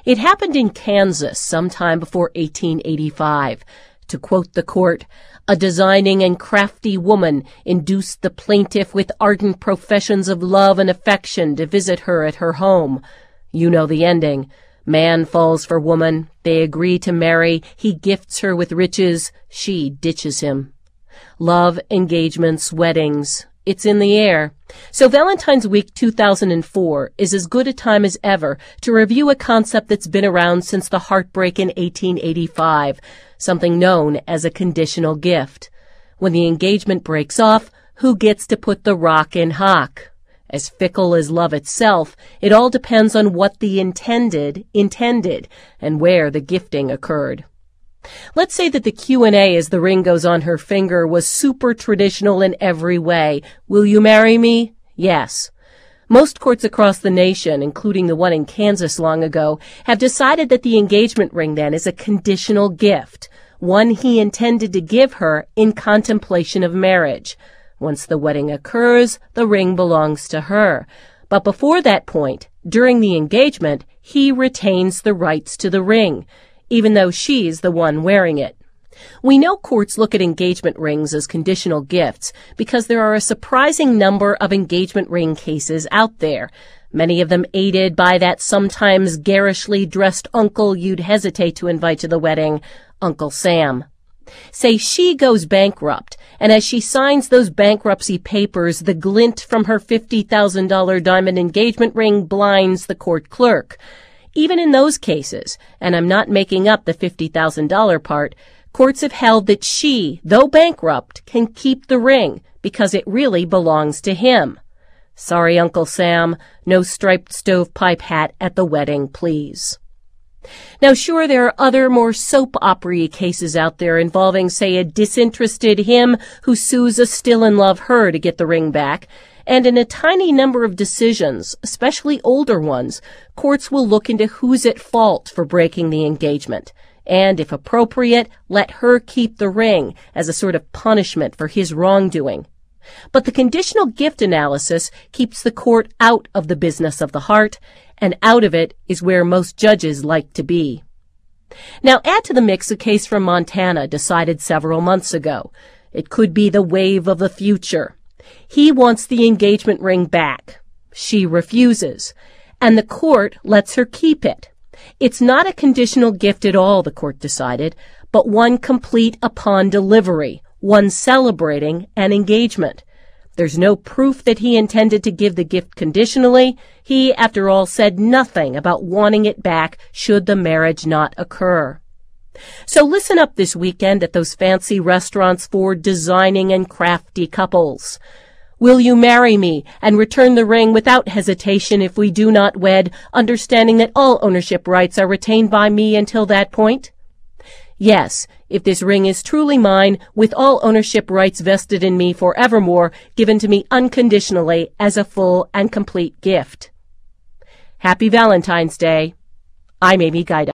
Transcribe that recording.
It happened in Kansas sometime before 1885. To quote the court, "A designing and crafty woman induced the plaintiff with ardent professions of love and affection to visit her at her home." You know the ending. Man falls for woman. They agree to marry. He gifts her with riches. She ditches him. Love, engagements, weddings. It's in the air. So Valentine's Week 2004 is as good a time as ever to review a concept that's been around since the heartbreak in 1885, something known as a conditional gift. When the engagement breaks off, who gets to put the rock in hock? As fickle as love itself, it all depends on what the intended and where the gifting occurred. Let's say that the Q&A as the ring goes on her finger was super traditional in every way. Will you marry me? Yes. Most courts across the nation, including the one in Kansas long ago, have decided that the engagement ring then is a conditional gift, one he intended to give her in contemplation of marriage. Once the wedding occurs, the ring belongs to her. But before that point, during the engagement, he retains the rights to the ring, even though she's the one wearing it. We know courts look at engagement rings as conditional gifts because there are a surprising number of engagement ring cases out there, many of them aided by that sometimes garishly dressed uncle you'd hesitate to invite to the wedding, Uncle Sam. Say she goes bankrupt, and as she signs those bankruptcy papers, the glint from her $50,000 diamond engagement ring blinds the court clerk. Even in those cases, and I'm not making up the $50,000 part, courts have held that she, though bankrupt, can keep the ring because it really belongs to him. Sorry, Uncle Sam, no striped stovepipe hat at the wedding, please. Now, sure, there are other more soap opera-y cases out there involving, say, a disinterested him who sues a still-in-love her to get the ring back. And in a tiny number of decisions, especially older ones, courts will look into who's at fault for breaking the engagement. And, if appropriate, let her keep the ring as a sort of punishment for his wrongdoing. But the conditional gift analysis keeps the court out of the business of the heart, and out of it is where most judges like to be. Now add to the mix a case from Montana decided several months ago. It could be the wave of the future. He wants the engagement ring back. She refuses, and the court lets her keep it. It's not a conditional gift at all, the court decided, but one complete upon delivery, one celebrating an engagement. There's no proof that he intended to give the gift conditionally. He, after all, said nothing about wanting it back should the marriage not occur. So listen up this weekend at those fancy restaurants for designing and crafty couples. Will you marry me and return the ring without hesitation if we do not wed, understanding that all ownership rights are retained by me until that point? Yes, if this ring is truly mine, with all ownership rights vested in me forevermore, given to me unconditionally as a full and complete gift. Happy Valentine's Day. I'm Amy Guida.